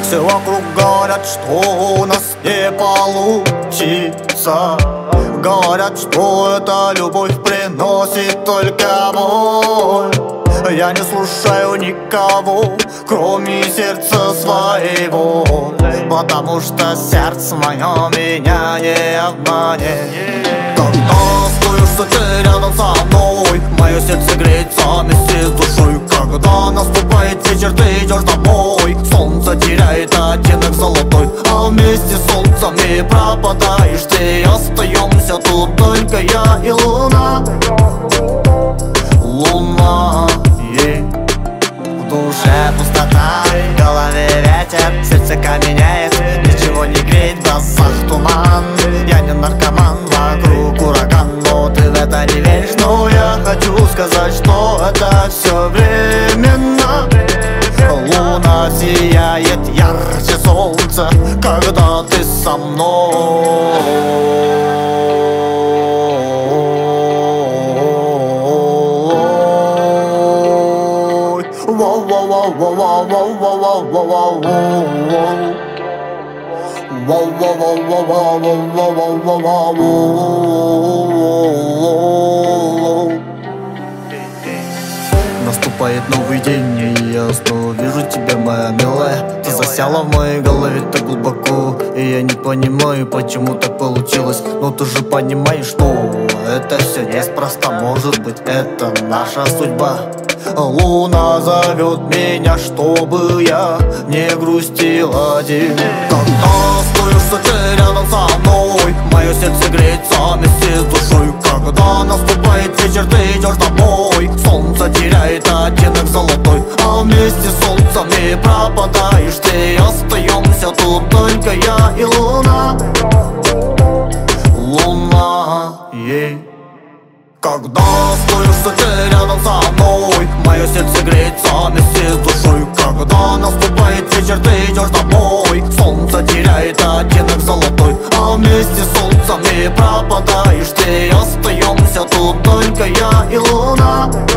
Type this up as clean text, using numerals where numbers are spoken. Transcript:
Все вокруг говорят, что у нас не получится. Говорят, что эта любовь приносит только боль. Я не слушаю никого, кроме сердца своего, потому что сердце мое меня не обманет. Когда остаешься ты рядом со мной, мое сердце греется вместе с душой. Когда наступает вечер, ты идешь домой, солнце теряет оттенок золотой, а вместе с солнцем не пропадаешь ты. Остаемся тут только я и луна. Луна, в душе пустота, в голове ветер, сердце каменеет, ничего не греет, в глазах туман. Я не наркоман, вокруг ураган, но ты в это не веришь. Но я хочу сказать, что это все временно. Луна сияет ярче солнца, когда ты со мной. Наступает новый день, и я снова вижу тебя, моя милая. Ты засела в моей голове так глубоко, и я не понимаю, почему так получилось. Но ты же понимаешь, что это все неспроста. Может быть, это наша судьба. Луна зовет меня, чтобы я не грустил один. Когда остаешься ты рядом со мной, мое сердце греется вместе с душой. Когда наступает вечер, ты идешь домой, солнце теряет оттенок золотой, а вместе с солнцем не пропадаешь ты. Остаемся тут только я и луна. Луна, Когда остаешься ты рядом со мной, мое сердце греется вместе с душой. Когда наступает вечер, ты идешь домой, солнце теряет оттенок золотой, а вместе с солнцем не пропадаешь ты. Остаемся тут только я и луна.